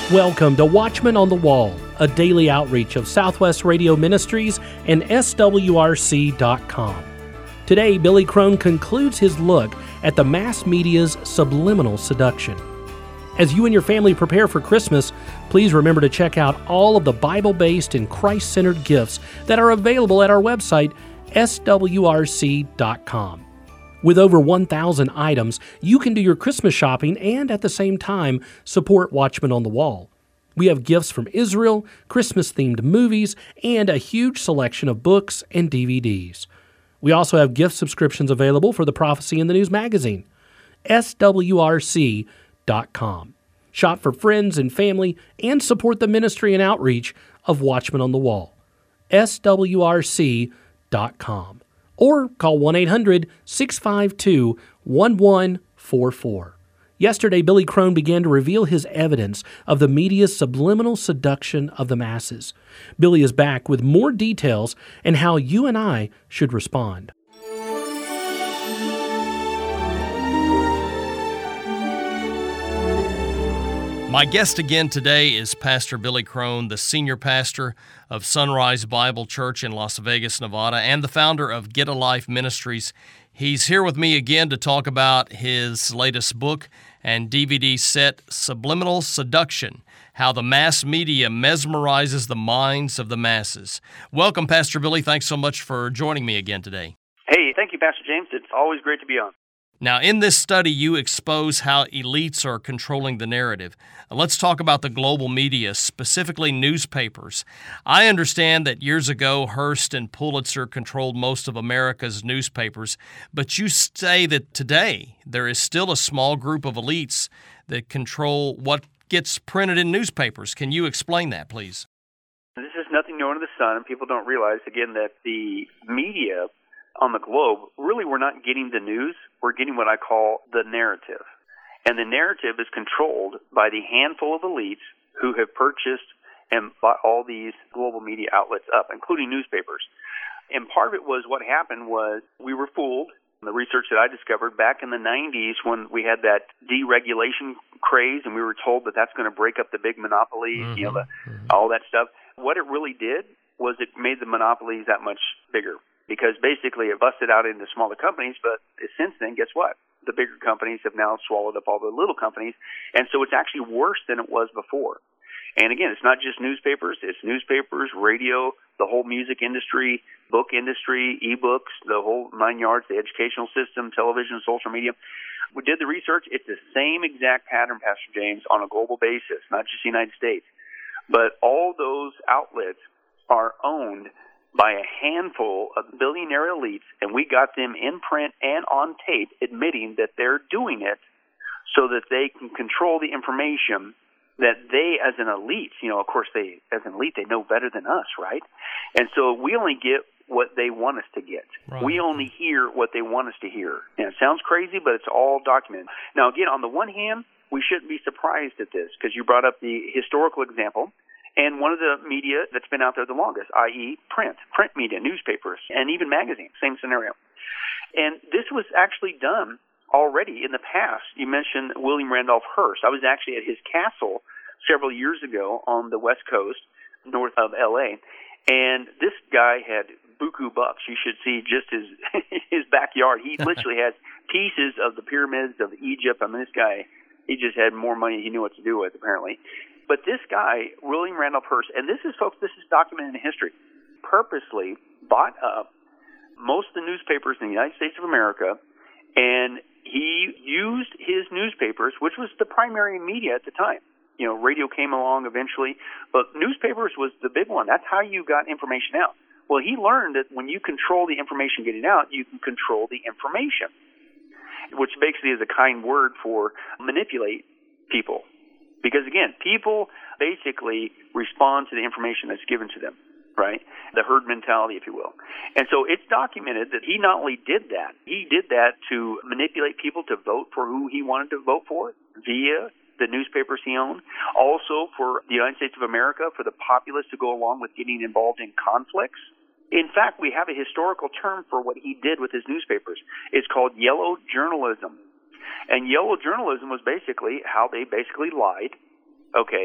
Welcome to Watchmen on the Wall, a daily outreach of Southwest Radio Ministries and SWRC.com. Today, Billy Crone concludes his look at the mass media's subliminal seduction. As you and your family prepare for Christmas, please remember to check out all of the Bible-based and Christ-centered gifts that are available at our website, SWRC.com. With over 1,000 items, you can do your Christmas shopping and at the same time support Watchmen on the Wall. We have gifts from Israel, Christmas-themed movies, and a huge selection of books and DVDs. We also have gift subscriptions available for the Prophecy in the News magazine. SWRC.com. Shop for friends and family and support the ministry and outreach of Watchmen on the Wall. SWRC.com. Or call 1-800-652-1144. Yesterday, Billy Crone began to reveal his evidence of the media's subliminal seduction of the masses. Billy is back with more details and how you and I should respond. My guest again today is Pastor Billy Crone, the senior pastor of Sunrise Bible Church in Las Vegas, Nevada, and the founder of Get a Life Ministries. He's here with me again to talk about his latest book and DVD set, Subliminal Seduction: How the Mass Media Mesmerizes the Minds of the Masses. Welcome, Pastor Billy. Thanks so much for joining me again today. Hey, thank you, Pastor James. It's always great to be on. Now, in this study, you expose how elites are controlling the narrative. Let's talk about the global media, specifically newspapers. I understand that years ago, Hearst and Pulitzer controlled most of America's newspapers, but you say that today there is still a small group of elites that control what gets printed in newspapers. Can you explain that, please? This is nothing new under the sun, and people don't realize, again, that the media on the globe, really we're not getting the news, we're getting what I call the narrative. And the narrative is controlled by the handful of elites who have purchased and bought all these global media outlets up, including newspapers. And part of it was what happened was we were fooled. The research that I discovered back in the 90s when we had that deregulation craze and we were told that that's going to break up the big monopolies, all that stuff. What it really did was it made the monopolies that much bigger. Because basically it busted out into smaller companies, but since then, guess what? The bigger companies have now swallowed up all the little companies, and so it's actually worse than it was before. And again, it's not just newspapers, it's newspapers, radio, the whole music industry, book industry, ebooks, the whole 9 yards, the educational system, television, social media. We did the research. It's the same exact pattern, Pastor James, on a global basis, not just the United States. But all those outlets are owned by a handful of billionaire elites, and we got them in print and on tape admitting that they're doing it so that they can control the information that they, as an elite, of course, as an elite, they know better than us, right? And so we only get what they want us to get. Right. We only hear what they want us to hear. And it sounds crazy, but it's all documented. Now, again, on the one hand, we shouldn't be surprised at this because you brought up the historical example. And one of the media that's been out there the longest, i.e. print media, newspapers, and even magazines, same scenario. And this was actually done already in the past. You mentioned William Randolph Hearst. I was actually at his castle several years ago on the West Coast, north of L.A., and this guy had buku bucks. You should see just his backyard. He literally has pieces of the pyramids of Egypt. I mean, this guy, he just had more money than he knew what to do with, apparently. But this guy, William Randolph Hearst, and this is documented in history, purposely bought up most of the newspapers in the United States of America, and he used his newspapers, which was the primary media at the time. Radio came along eventually, but newspapers was the big one. That's how you got information out. Well, he learned that when you control the information getting out, you can control the information, which basically is a kind word for manipulate people. Because, again, people basically respond to the information that's given to them, right? The herd mentality, if you will. And so it's documented that he not only did that, he did that to manipulate people to vote for who he wanted to vote for via the newspapers he owned. Also for the United States of America, for the populace to go along with getting involved in conflicts. In fact, we have a historical term for what he did with his newspapers. It's called yellow journalism. And yellow journalism was basically how they basically lied, okay,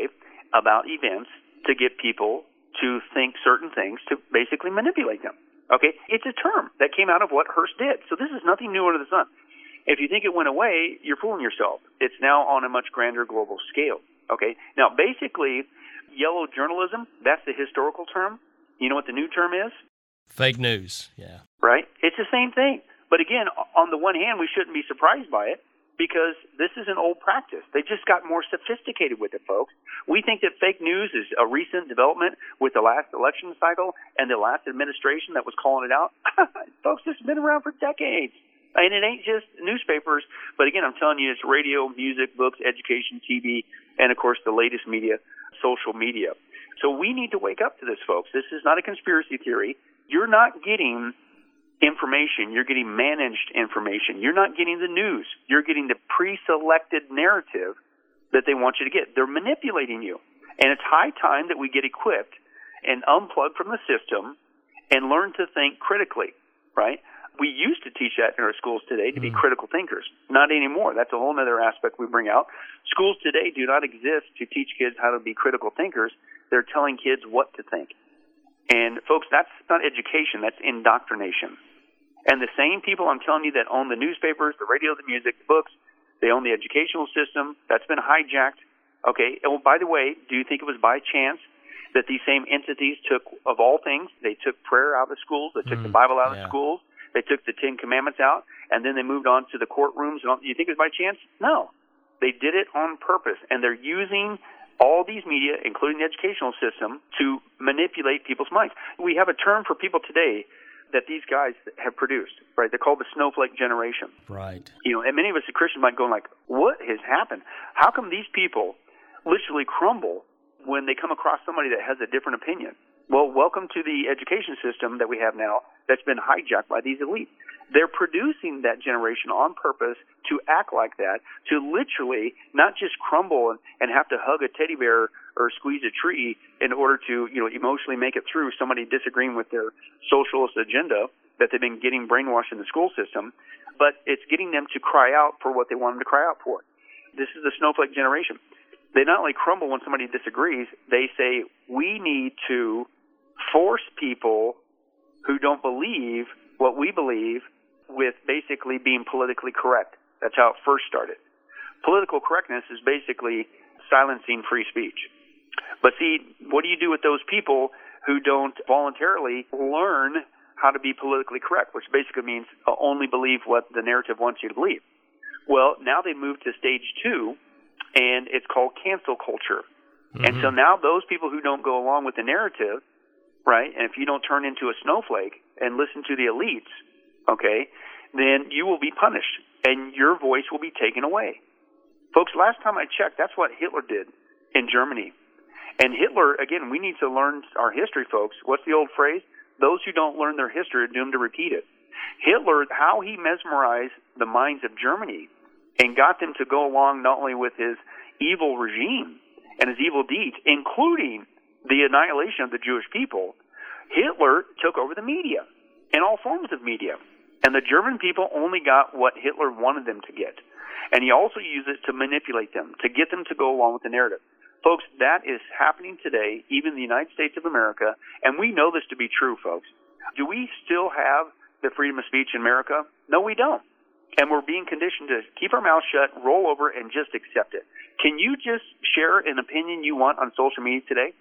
about events to get people to think certain things to basically manipulate them. Okay? It's a term that came out of what Hearst did. So this is nothing new under the sun. If you think it went away, you're fooling yourself. It's now on a much grander global scale. Okay? Now, basically, yellow journalism, that's the historical term. You know what the new term is? Fake news, yeah. Right? It's the same thing. But again, on the one hand, we shouldn't be surprised by it because this is an old practice. They just got more sophisticated with it, folks. We think that fake news is a recent development with the last election cycle and the last administration that was calling it out. Folks, this has been around for decades. And it ain't just newspapers, but again, I'm telling you, it's radio, music, books, education, TV, and of course the latest media, social media. So we need to wake up to this, folks. This is not a conspiracy theory. You're not getting information. You're getting managed information. You're not getting the news. You're getting the pre-selected narrative that they want you to get. They're manipulating you. And it's high time that we get equipped and unplug from the system and learn to think critically, right? We used to teach that in our schools today to be critical thinkers. Not anymore. That's a whole other aspect we bring out. Schools today do not exist to teach kids how to be critical thinkers. They're telling kids what to think. And, folks, that's not education. That's indoctrination. And the same people I'm telling you that own the newspapers, the radio, the music, the books, they own the educational system. That's been hijacked. Okay. Oh, by the way, do you think it was by chance that these same entities took, of all things, they took prayer out of schools, they took the Bible out of schools, they took the Ten Commandments out, and then they moved on to the courtrooms? You think it was by chance? No. They did it on purpose, and they're using all these media, including the educational system, to manipulate people's minds. We have a term for people today that these guys have produced, right? They're called the snowflake generation. Right. You know, and many of us as Christians might go like, what has happened? How come these people literally crumble when they come across somebody that has a different opinion? Well, welcome to the education system that we have now that's been hijacked by these elites. They're producing that generation on purpose to act like that, to literally not just crumble and have to hug a teddy bear or squeeze a tree in order to, you know, emotionally make it through somebody disagreeing with their socialist agenda that they've been getting brainwashed in the school system, but it's getting them to cry out for what they want them to cry out for. This is the snowflake generation. They not only crumble when somebody disagrees, they say, we need to force people who don't believe what we believe with basically being politically correct. That's how it first started. Political correctness is basically silencing free speech. But see, what do you do with those people who don't voluntarily learn how to be politically correct, which basically means only believe what the narrative wants you to believe? Well, now they move to stage 2, and it's called cancel culture. And so now those people who don't go along with the narrative, right, and if you don't turn into a snowflake and listen to the elites, okay, then you will be punished, and your voice will be taken away. Folks, last time I checked, that's what Hitler did in Germany. And Hitler, again, we need to learn our history, folks. What's the old phrase? Those who don't learn their history are doomed to repeat it. Hitler, how he mesmerized the minds of Germany and got them to go along not only with his evil regime and his evil deeds, including the annihilation of the Jewish people, Hitler took over the media and all forms of media. And the German people only got what Hitler wanted them to get. And he also used it to manipulate them, to get them to go along with the narrative. Folks, that is happening today, even in the United States of America, and we know this to be true, folks. Do we still have the freedom of speech in America? No, we don't. And we're being conditioned to keep our mouths shut, roll over, and just accept it. Can you just share an opinion you want on social media today?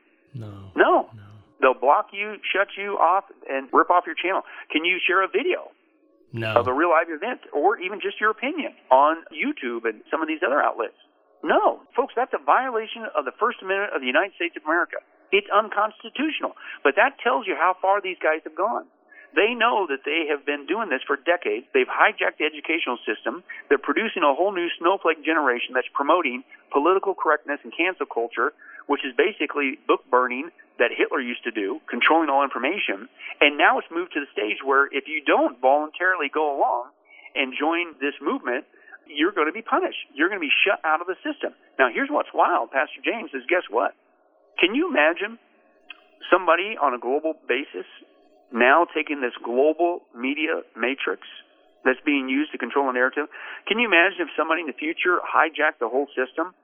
No. They'll block you, shut you off, and rip off your channel. Can you share a video of a real live event, or even just your opinion on YouTube and some of these other outlets? No. Folks, that's a violation of the First Amendment of the United States of America. It's unconstitutional. But that tells you how far these guys have gone. They know that they have been doing this for decades. They've hijacked the educational system. They're producing a whole new snowflake generation that's promoting political correctness and cancel culture, which is basically book burning that Hitler used to do, controlling all information. And now it's moved to the stage where if you don't voluntarily go along and join this movement, you're going to be punished. You're going to be shut out of the system. Now, here's what's wild, Pastor James, is guess what? Can you imagine somebody on a global basis now taking this global media matrix that's being used to control a narrative? Can you imagine if somebody in the future hijacked the whole system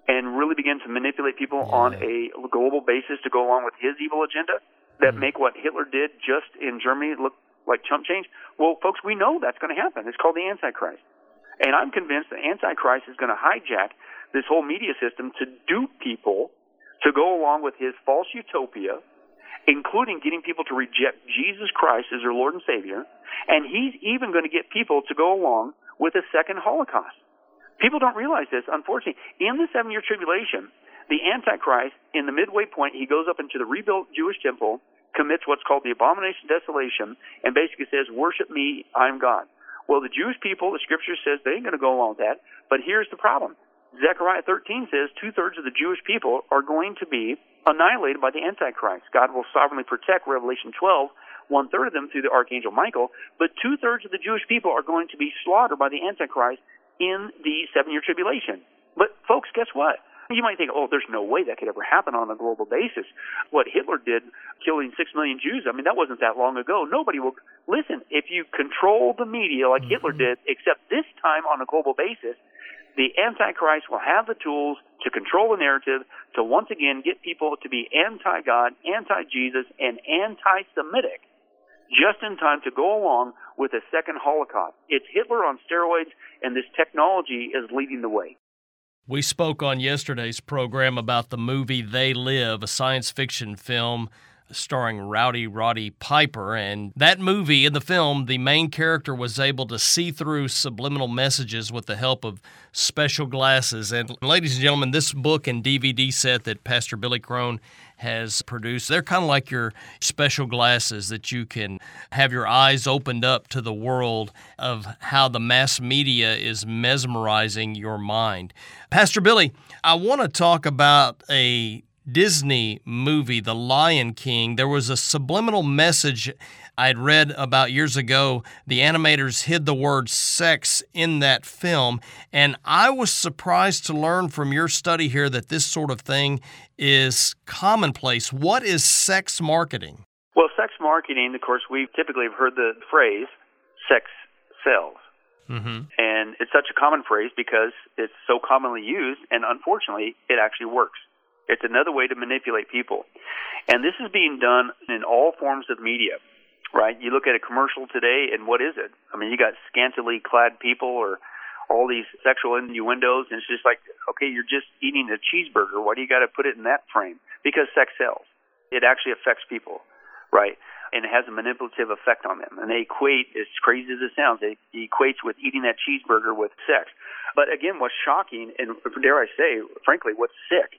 and really begin to manipulate people on a global basis to go along with his evil agenda that make what Hitler did just in Germany look like chump change? Well, folks, we know that's going to happen. It's called the Antichrist. And I'm convinced the Antichrist is going to hijack this whole media system to dupe people to go along with his false utopia, including getting people to reject Jesus Christ as their Lord and Savior. And he's even going to get people to go along with a second Holocaust. People don't realize this, unfortunately. In the 7-year tribulation, the Antichrist, in the midway point, he goes up into the rebuilt Jewish temple, commits what's called the abomination of desolation, and basically says, worship me, I'm God. Well, the Jewish people, the Scripture says they ain't going to go along with that. But here's the problem. Zechariah 13 says 2/3 of the Jewish people are going to be annihilated by the Antichrist. God will sovereignly protect, Revelation 12, 1/3 of them through the Archangel Michael, but 2/3 of the Jewish people are going to be slaughtered by the Antichrist in the 7-year tribulation. But, folks, guess what? You might think, oh, there's no way that could ever happen on a global basis. What Hitler did, killing 6 million Jews, I mean, that wasn't that long ago. Nobody will... Listen, if you control the media like Hitler did, except this time on a global basis, the Antichrist will have the tools to control the narrative, to once again get people to be anti-God, anti-Jesus, and anti-Semitic, just in time to go along with a second Holocaust. It's Hitler on steroids, and this technology is leading the way. We spoke on yesterday's program about the movie They Live, a science fiction film starring Rowdy Roddy Piper. And that movie, in the film, the main character was able to see through subliminal messages with the help of special glasses. And ladies and gentlemen, this book and DVD set that Pastor Billy Crone has produced, they're kind of like your special glasses that you can have your eyes opened up to the world of how the mass media is mesmerizing your mind. Pastor Billy, I want to talk about a Disney movie, The Lion King. There was a subliminal message I'd read about years ago. The animators hid the word sex in that film, and I was surprised to learn from your study here that this sort of thing is commonplace. What is sex marketing? Well, sex marketing, of course, we typically have heard the phrase, sex sells. Mm-hmm. And it's such a common phrase because it's so commonly used, and unfortunately, it actually works. It's another way to manipulate people. And this is being done in all forms of media, right? You look at a commercial today, and what is it? I mean, you got scantily clad people or all these sexual innuendos, and it's just like, okay, you're just eating a cheeseburger. Why do you got to put it in that frame? Because sex sells. It actually affects people, right? And it has a manipulative effect on them. And they equate, as crazy as it sounds, it equates with eating that cheeseburger with sex. But again, what's shocking, and dare I say, frankly, what's sick,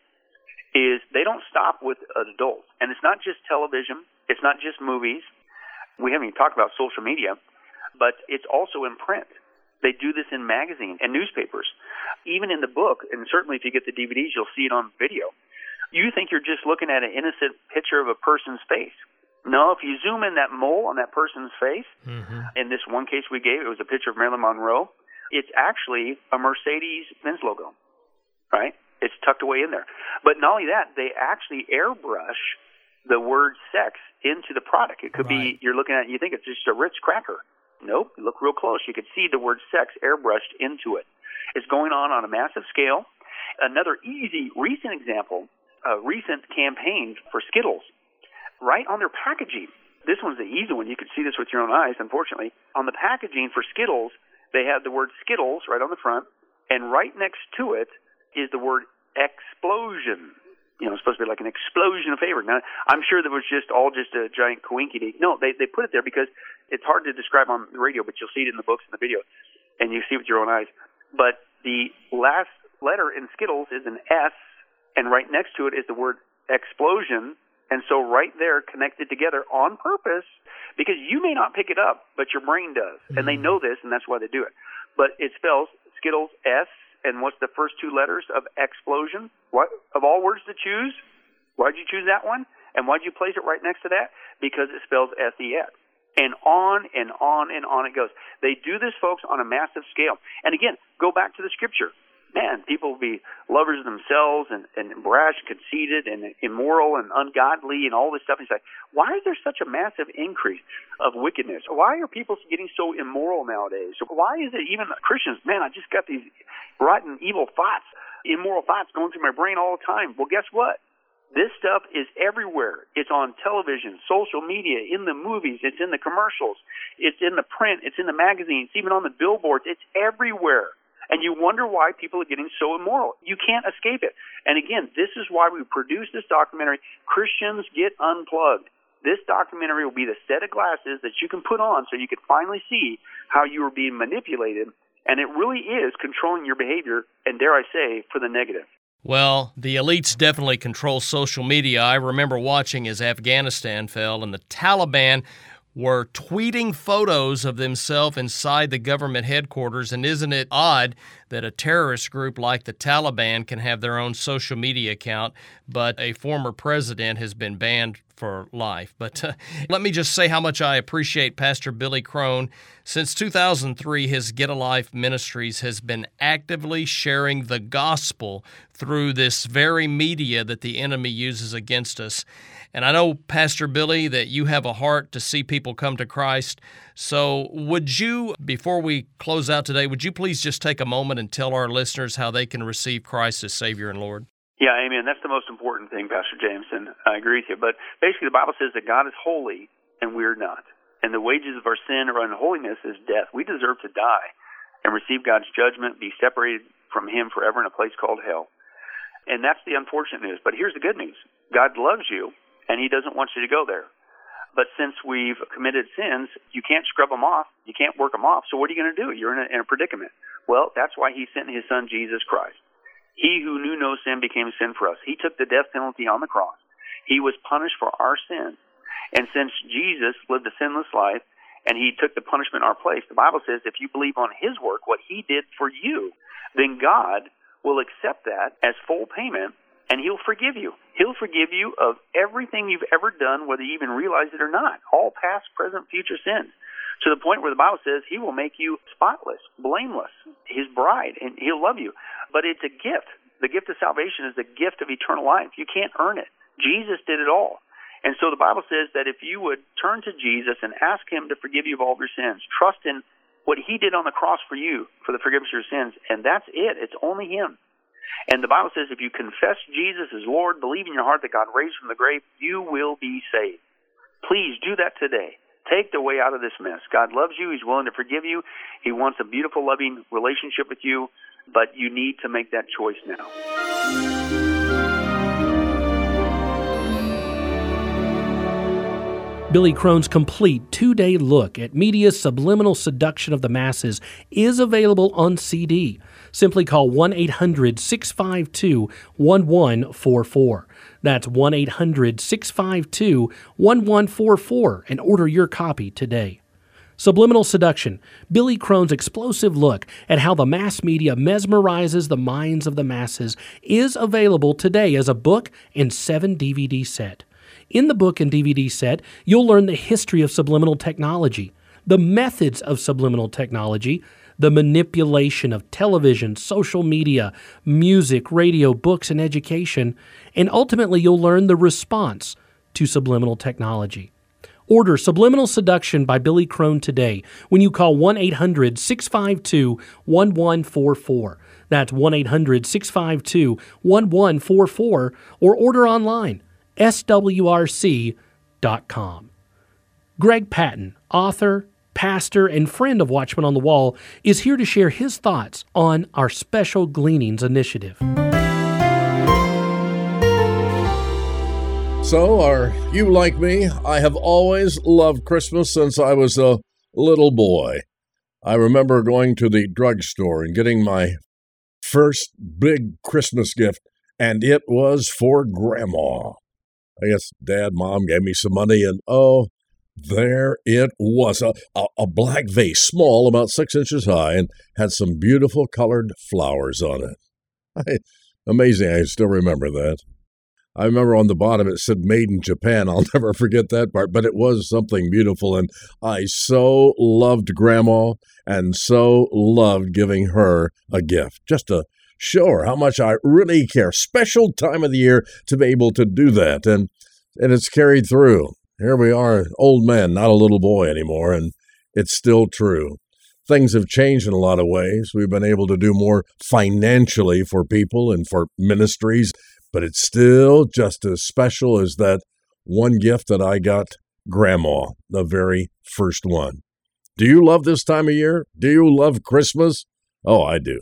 is they don't stop with adults. And it's not just television. It's not just movies. We haven't even talked about social media, but it's also in print. They do this in magazines and newspapers. Even in the book, and certainly if you get the DVDs, you'll see it on video. You think you're just looking at an innocent picture of a person's face. No, if you zoom in that mole on that person's face, in this one case we gave, it was a picture of Marilyn Monroe. It's actually a Mercedes-Benz logo, right? It's tucked away in there. But not only that, they actually airbrush the word sex into the product. It could be, you're looking at it, you think it's just a Ritz cracker. Nope, you look real close. You could see the word sex airbrushed into it. It's going on a massive scale. Another easy, recent example, a recent campaign for Skittles, right on their packaging. This one's the easy one. You could see this with your own eyes, unfortunately. On the packaging for Skittles, they have the word Skittles right on the front, and right next to it is the word explosion. You know, it's supposed to be like an explosion of favor. Now, I'm sure that was just a giant coinkydink. No, they put it there because it's hard to describe on the radio, but you'll see it in the books and the video, and you see it with your own eyes. But the last letter in Skittles is an S, and right next to it is the word explosion. And so right there, connected together on purpose, because you may not pick it up, but your brain does. And they know this, and that's why they do it. But it spells Skittles S, and what's the first two letters of explosion? What, of all words to choose, why'd you choose that one? And why'd you place it right next to that? Because it spells S-E-X. And on and on and on it goes. They do this, folks, on a massive scale. And again, go back to the Scripture. Man, people will be lovers of themselves and brash, conceited, and immoral and ungodly and all this stuff. And it's like, why is there such a massive increase of wickedness? Why are people getting so immoral nowadays? Why is it even Christians, man, I just got these rotten, evil thoughts. immoral thoughts going through my brain all the time. Well, guess what? This stuff is everywhere. It's on television, social media, in the movies, it's in the commercials, it's in the print, it's in the magazines, even on the billboards. It's everywhere. And you wonder why people are getting so immoral. You can't escape it. And again, this is why we produce this documentary, Christians Get Unplugged. This documentary will be the set of glasses that you can put on so you can finally see how you are being manipulated. And it really is controlling your behavior, and dare I say, for the negative. Well, the elites definitely control social media. I remember watching as Afghanistan fell and the Taliban were tweeting photos of themselves inside the government headquarters. And isn't it odd that a terrorist group like the Taliban can have their own social media account, but a former president has been banned for life? But let me just say how much I appreciate Pastor Billy Crone. Since 2003, his Get a Life Ministries has been actively sharing the gospel through this very media that the enemy uses against us. And I know, Pastor Billy, that you have a heart to see people come to Christ. So would you, before we close out today, would you please just take a moment and tell our listeners how they can receive Christ as Savior and Lord? Yeah, amen. That's the most important thing, Pastor James, and I agree with you. But basically, the Bible says that God is holy and we're not. And the wages of our sin or unholiness is death. We deserve to die and receive God's judgment, be separated from Him forever in a place called hell. And that's the unfortunate news. But here's the good news. God loves you, and He doesn't want you to go there. But since we've committed sins, you can't scrub them off. You can't work them off. So what are you going to do? You're in a predicament. Well, that's why He sent His Son, Jesus Christ. He who knew no sin became sin for us. He took the death penalty on the cross. He was punished for our sins. And since Jesus lived a sinless life and He took the punishment in our place, the Bible says if you believe on His work, what He did for you, then God will accept that as full payment, and He'll forgive you. He'll forgive you of everything you've ever done, whether you even realize it or not, all past, present, future sins, to the point where the Bible says He will make you spotless, blameless, His bride, and He'll love you. But it's a gift. The gift of salvation is the gift of eternal life. You can't earn it. Jesus did it all. And so the Bible says that if you would turn to Jesus and ask Him to forgive you of all of your sins, trust in what He did on the cross for you, for the forgiveness of your sins, and that's it. It's only Him. And the Bible says if you confess Jesus as Lord, believe in your heart that God raised from the grave, you will be saved. Please do that today. Take the way out of this mess. God loves you. He's willing to forgive you. He wants a beautiful, loving relationship with you, but you need to make that choice now. Billy Crone's complete 2-day look at media's subliminal seduction of the masses is available on CD. Simply call 1-800-652-1144. That's 1-800-652-1144 and order your copy today. Subliminal Seduction, Billy Crone's explosive look at how the mass media mesmerizes the minds of the masses, is available today as a book and 7 DVD set. In the book and DVD set, you'll learn the history of subliminal technology, the methods of subliminal technology, the manipulation of television, social media, music, radio, books, and education, and ultimately you'll learn the response to subliminal technology. Order Subliminal Seduction by Billy Crone today when you call 1-800-652-1144. That's 1-800-652-1144, or order online, swrc.com. Greg Patton, author, pastor, and friend of Watchman on the Wall, is here to share his thoughts on our Special Gleanings initiative. So, are you like me? I have always loved Christmas since I was a little boy. I remember going to the drugstore and getting my first big Christmas gift, and it was for Grandma. I guess Dad, Mom gave me some money, and oh, there it was, a black vase, small, about 6 inches high, and had some beautiful colored flowers on it. Amazing, I still remember that. I remember on the bottom it said Made in Japan. I'll never forget that part, but it was something beautiful, and I so loved Grandma and so loved giving her a gift, just to show her how much I really care. Special time of the year to be able to do that, and it's carried through. Here we are, old men, not a little boy anymore, and it's still true. things have changed in a lot of ways. We've been able to do more financially for people and for ministries, but it's still just as special as that one gift that I got Grandma, the very first one. Do you love this time of year? Do you love Christmas? Oh, I do.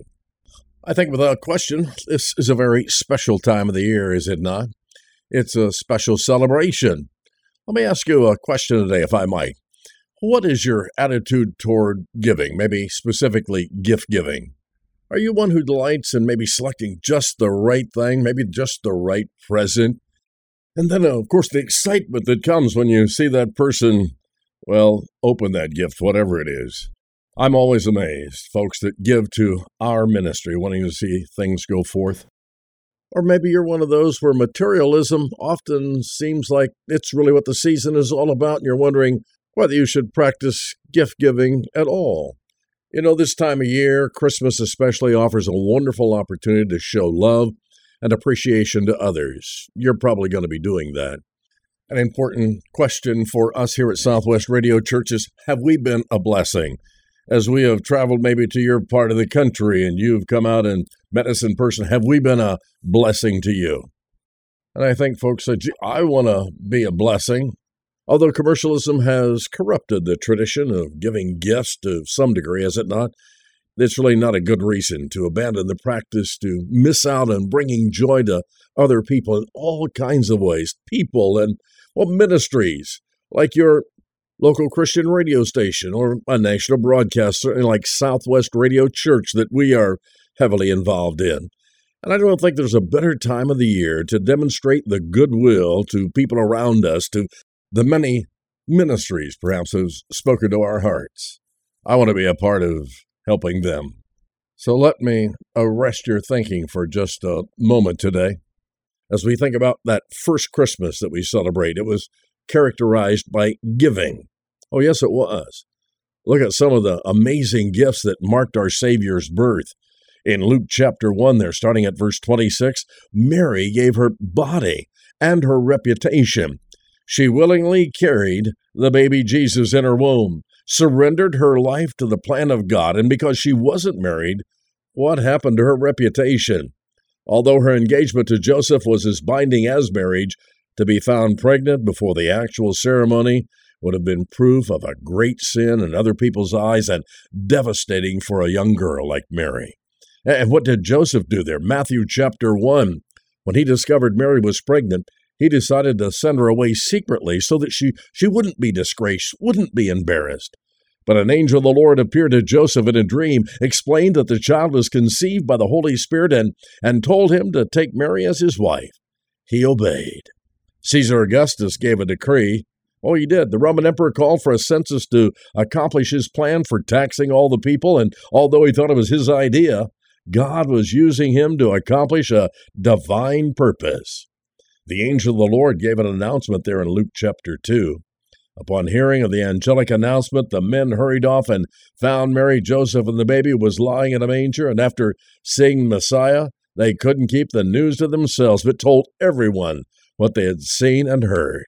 I think without question, this is a very special time of the year, is it not? It's a special celebration. Let me ask you a question today, if I might. What is your attitude toward giving, maybe specifically gift giving? Are you one who delights in maybe selecting just the right thing, maybe just the right present? And then, of course, the excitement that comes when you see that person, well, open that gift, whatever it is. I'm always amazed, folks that give to our ministry, wanting to see things go forth. Or maybe you're one of those where materialism often seems like it's really what the season is all about, and you're wondering whether you should practice gift giving at all. You know, this time of year, Christmas especially, offers a wonderful opportunity to show love and appreciation to others. You're probably going to be doing that. An important question for us here at Southwest Radio Church is, have we been a blessing? As we have traveled maybe to your part of the country and you've come out and met us in person, have we been a blessing to you? And I think folks say, I want to be a blessing. Although commercialism has corrupted the tradition of giving gifts to some degree, has it not? It's really not a good reason to abandon the practice, to miss out on bringing joy to other people in all kinds of ways. People and, well, ministries like your local Christian radio station or a national broadcaster like Southwest Radio Church that we are heavily involved in. And I don't think there's a better time of the year to demonstrate the goodwill to people around us, to the many ministries perhaps have spoken to our hearts. I want to be a part of helping them. So let me arrest your thinking for just a moment today. As we think about that first Christmas that we celebrate, it was characterized by giving. Oh, yes, it was. Look at some of the amazing gifts that marked our Savior's birth. In Luke chapter 1 there, starting at verse 26, Mary gave her body and her reputation. She willingly carried the baby Jesus in her womb, surrendered her life to the plan of God, and because she wasn't married, what happened to her reputation? Although her engagement to Joseph was as binding as marriage, to be found pregnant before the actual ceremony would have been proof of a great sin in other people's eyes and devastating for a young girl like Mary. And what did Joseph do there? Matthew chapter 1, when he discovered Mary was pregnant, he decided to send her away secretly so that she wouldn't be disgraced, wouldn't be embarrassed. But an angel of the Lord appeared to Joseph in a dream, explained that the child was conceived by the Holy Spirit, and told him to take Mary as his wife. He obeyed. Caesar Augustus gave a decree. Oh, he did. The Roman emperor called for a census to accomplish his plan for taxing all the people, and although he thought it was his idea, God was using him to accomplish a divine purpose. The angel of the Lord gave an announcement there in Luke chapter 2. Upon hearing of the angelic announcement, the men hurried off and found Mary, Joseph, and the baby was lying in a manger, and after seeing Messiah, they couldn't keep the news to themselves, but told everyone what they had seen and heard.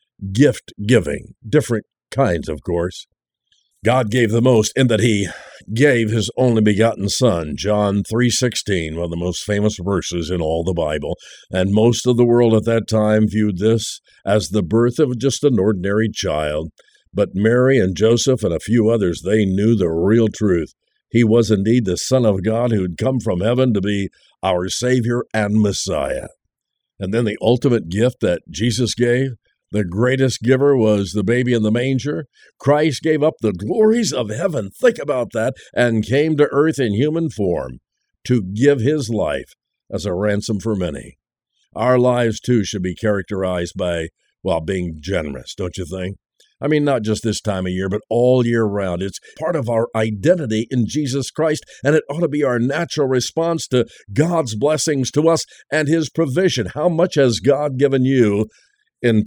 Gift giving, different kinds, of course. God gave the most in that he gave his only begotten Son, John 3:16, one of the most famous verses in all the Bible. And most of the world at that time viewed this as the birth of just an ordinary child. But Mary and Joseph and a few others, they knew the real truth. He was indeed the Son of God who had come from heaven to be our Savior and Messiah. And then the ultimate gift that Jesus gave, the greatest giver, was the baby in the manger. Christ gave up the glories of heaven, think about that, and came to earth in human form to give his life as a ransom for many. Our lives, too, should be characterized by, well, being generous, don't you think? I mean, not just this time of year, but all year round. It's part of our identity in Jesus Christ, and it ought to be our natural response to God's blessings to us and his provision. How much has God given you in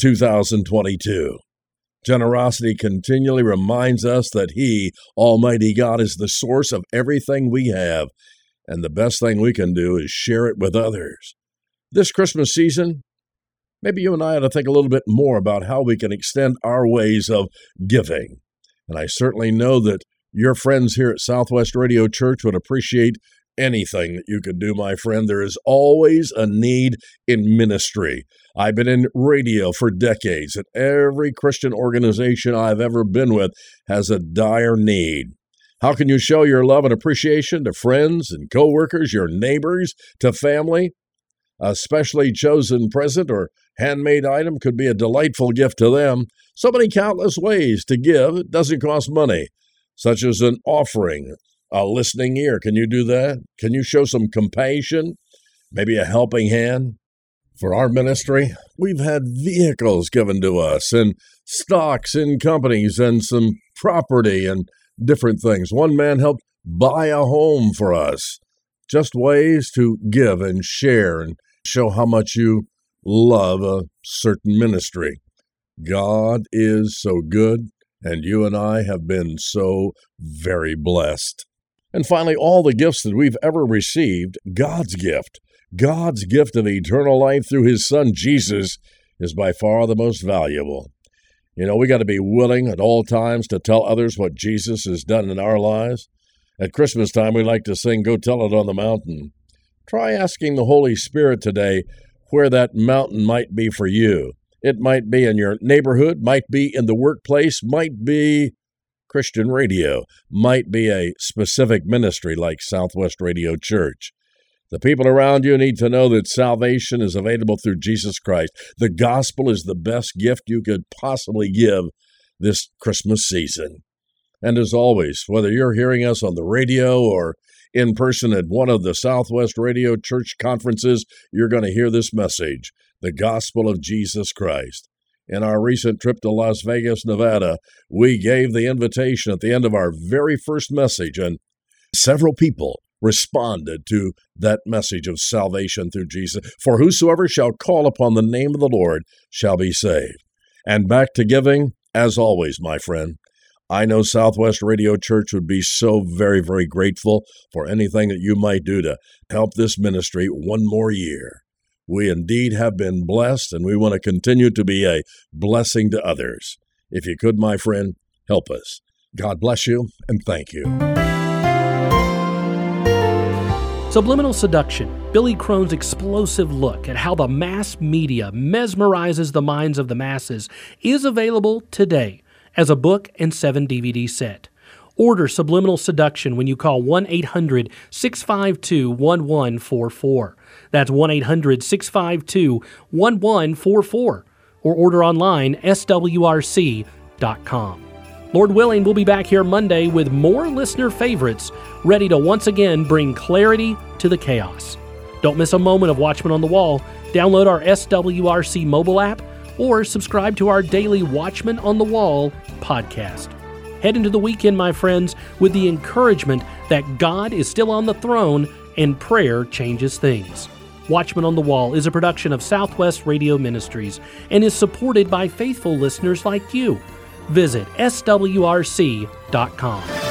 2022? Generosity continually reminds us that he, Almighty God, is the source of everything we have, and the best thing we can do is share it with others. This Christmas season, maybe you and I ought to think a little bit more about how we can extend our ways of giving. And I certainly know that Your friends here at Southwest Radio Church would appreciate anything that you could do, my friend. There is always a need in ministry. I've been in radio for decades, and every Christian organization I've ever been with has a dire need. How can you show your love and appreciation to friends and coworkers, your neighbors, to family? A specially chosen present or handmade item could be a delightful gift to them. So many countless ways to give. It doesn't cost money, such as an offering, a listening ear. Can you do that? Can you show some compassion? Maybe a helping hand? For our ministry, we've had vehicles given to us and stocks in companies and some property and different things. One man helped buy a home for us. Just ways to give and share and show how much you love a certain ministry. God is so good, and you and I have been so very blessed. And finally, all the gifts that we've ever received, God's gift of eternal life through His Son Jesus, is by far the most valuable. You know, we got to be willing at all times to tell others what Jesus has done in our lives. At Christmas time, we like to sing, "Go Tell It on the Mountain." Try asking the Holy Spirit today where that mountain might be for you. It might be in your neighborhood, might be in the workplace, might be Christian radio, might be a specific ministry like Southwest Radio Church. The people around you need to know that salvation is available through Jesus Christ. The gospel is the best gift you could possibly give this Christmas season. And as always, whether you're hearing us on the radio or in person at one of the Southwest Radio Church conferences, you're going to hear this message, the gospel of Jesus Christ. In our recent trip to Las Vegas, Nevada, we gave the invitation at the end of our very first message, and several people responded to that message of salvation through Jesus. For whosoever shall call upon the name of the Lord shall be saved. And back to giving, as always, my friend. I know Southwest Radio Church would be so very, very grateful for anything that you might do to help this ministry one more year. We indeed have been blessed, and we want to continue to be a blessing to others. If you could, my friend, help us. God bless you, and thank you. Subliminal Seduction, Billy Crone's explosive look at how the mass media mesmerizes the minds of the masses, is available today as a book and 7 DVD set. Order Subliminal Seduction when you call 1-800-652-1144. That's 1-800-652-1144. Or order online, swrc.com. Lord willing, we'll be back here Monday with more listener favorites, ready to once again bring clarity to the chaos. Don't miss a moment of Watchman on the Wall. Download our SWRC mobile app or subscribe to our daily Watchman on the Wall podcast. Head into the weekend, my friends, with the encouragement that God is still on the throne and prayer changes things. Watchman on the Wall is a production of Southwest Radio Ministries and is supported by faithful listeners like you. Visit swrc.com.